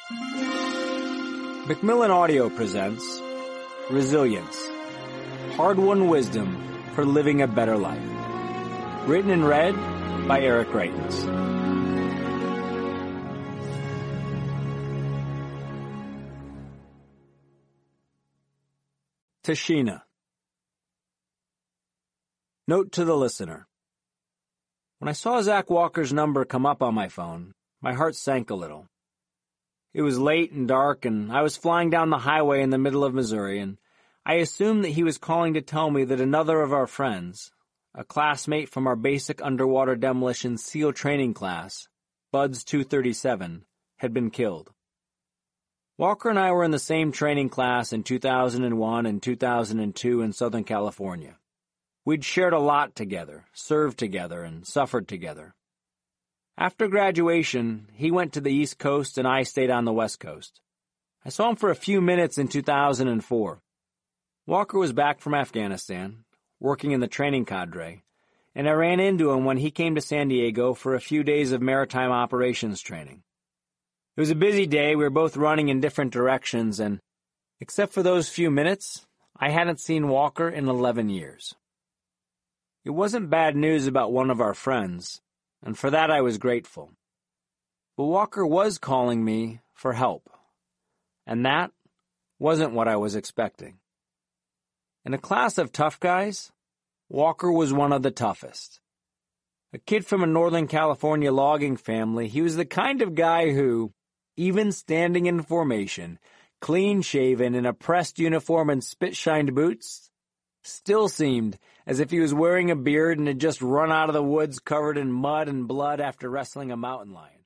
Macmillan Audio presents Resilience, Hard-Won Wisdom for Living a Better Life. Written and read by Eric Greitens. To Sheena. Note to the listener. When I saw Zach Walker's number come up on my phone, my heart sank a little. It was late and dark, and I was flying down the highway in the middle of Missouri, and I assumed that he was calling to tell me that another of our friends, a classmate from our basic underwater demolition SEAL training class, Buds 237, had been killed. Walker and I were in the same training class in 2001 and 2002 in Southern California. We'd shared a lot together, served together, and suffered together. After graduation, he went to the East Coast and I stayed on the West Coast. I saw him for a few minutes in 2004. Walker was back from Afghanistan, working in the training cadre, and I ran into him when he came to San Diego for a few days of maritime operations training. It was a busy day. We were both running in different directions, and except for those few minutes, I hadn't seen Walker in 11 years. It wasn't bad news about one of our friends, and for that I was grateful. But Walker was calling me for help, and that wasn't what I was expecting. In a class of tough guys, Walker was one of the toughest. A kid from a Northern California logging family, he was the kind of guy who, even standing in formation, clean-shaven in a pressed uniform and spit-shined boots, still seemed as if he was wearing a beard and had just run out of the woods covered in mud and blood after wrestling a mountain lion.